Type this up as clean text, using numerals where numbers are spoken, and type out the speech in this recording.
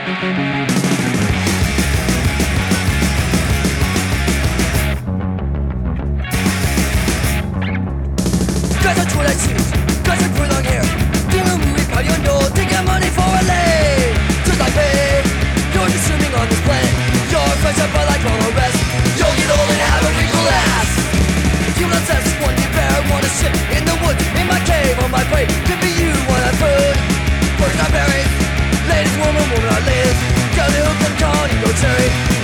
Guys are true like cheese, guys are pretty long hair. Doing a movie party on no, taking money for a lay. Just like me, you're consuming on this planet. Your friends are but like all the rest. You'll get old and have a wrinkle ass. Human obsessed, one deep bear, wanna sit in the woods, in my cave, on my prey. Could be you, want food. Birds are berries, ladies, woman, I live. Got a hook and con, you go cherry.